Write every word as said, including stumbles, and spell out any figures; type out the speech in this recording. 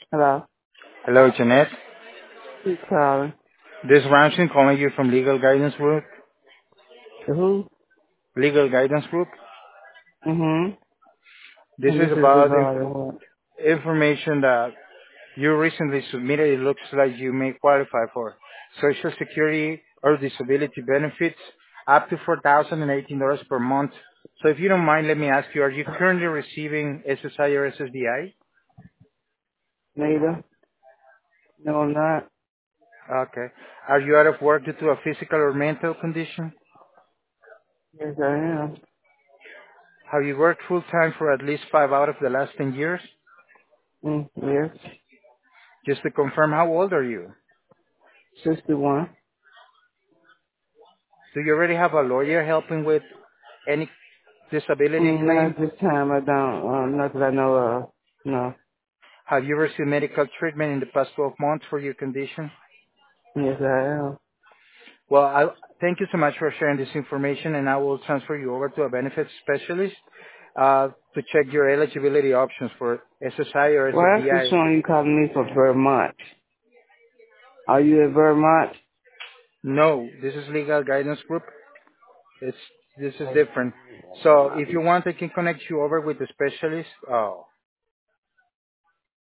Hello. Hello, Jeanette. Who's calling? This is Ramsey calling you from Legal Guidance Group. To who? Legal Guidance Group. Mm-hmm. This And is this is about inf- regarding what? information that you recently submitted. It looks like you may qualify for Social Security or disability benefits up to four thousand eighteen dollars per month. So if you don't mind, let me ask you, are you currently receiving S S I or S S D I? Nada? No, I'm not. Okay. Are you out of work due to a physical or mental condition? Yes, I am. Have you worked full time for at least five out of the last ten years? Mm, yes. Just to confirm, how old are you? sixty-one. Do you already have a lawyer helping with any disability Mm, not claim? at this time. I don't. Um, not that I know of. No. Have you received medical treatment in the past twelve months for your condition? Yes, I am. Well, I thank you so much for sharing this information, and I will transfer you over to a benefits specialist uh, to check your eligibility options for S S I or Well, actually S S D I. showing you calling me for Vermont. Are you in Vermont? No, this is Legal Guidance Group. It's this is different. So if you want, I can connect you over with the specialist. Oh.